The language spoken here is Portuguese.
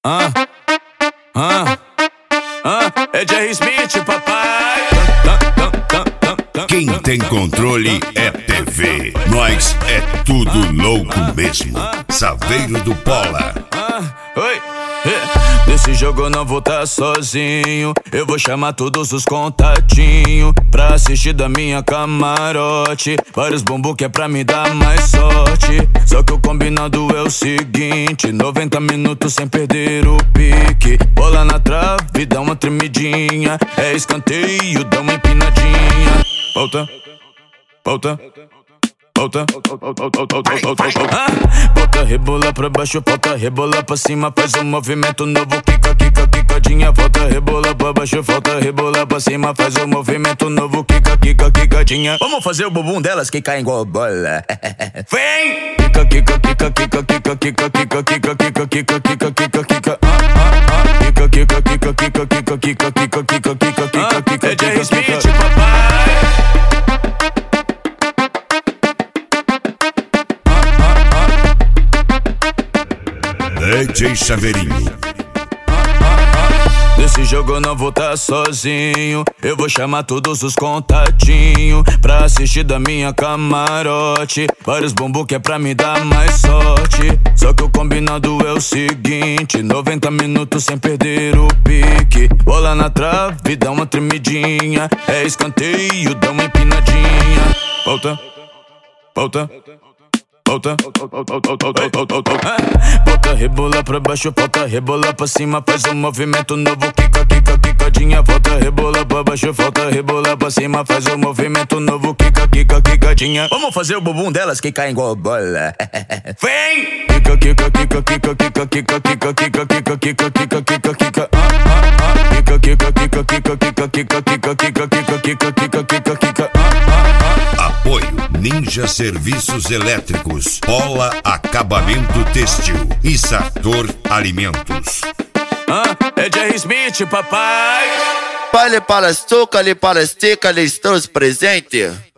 Ah, ah, é Jerry Smith, papai. Quem tem controle é TV. Nós é tudo louco mesmo. Saveiro do Pola. Oi. Nesse jogo eu não vou tá sozinho. Eu vou chamar todos os contatinhos pra assistir da minha camarote. Vários bumbum que é pra me dar mais sorte. Só que o combinado é o seguinte: 90 minutos sem perder o pique. Bola na trave, dá uma tremidinha. É escanteio, dá uma empinadinha. Volta, volta, volta, volta, rebola pra baixo, volta, rebola pra cima. Faz um movimento novo, quica, quica, quicadinha. Volta, rebola pra baixo, volta, rebola pra cima. Faz um movimento novo, quica, quica, quicadinha. Vamos fazer o bumbum delas que caem igual bola. Vem! Quica, quica, quica, quica, quica, quica, quica, quica, quica, quica, quica, quica, quica. Quica, quica, quica, quica, quica, quica, quica, quica, quica, quica, quica. É Jerry Smith, papai. DJ Saveirinho. Nesse jogo eu não vou tá sozinho. Eu vou chamar todos os contatinhos pra assistir da minha camarote. Vários bumbum que é pra me dar mais sorte. Só que o combinado é o seguinte: 90 minutos sem perder o pique. Bola na trave, dá uma tremidinha. É escanteio, dá uma empinadinha. Volta, volta, volta, volta, rebola pra baixo, volta, rebola pra cima. Faz um movimento novo, quica, quica, quicadinha. Volta, rebola pra baixo, volta, rebola pra cima. Faz um movimento novo, quica, quica, quicadinha. Vamos fazer o bumbum delas que caem igual bola. Vem! Quica, quica, quica, quica, quica, quica, quica, quica, quica, quica, quica, quica, quica. Quica, quica, quica, quica, quica, quica, quica, quica, quica, quica, quica, quica, quica. Apoio Ninja Serviços Elétricos, Pola Acabamento Têxtil e Sartor Alimentos. É Jerry Smith, papai. Vale para as toucas, para as tecas, estamos presentes.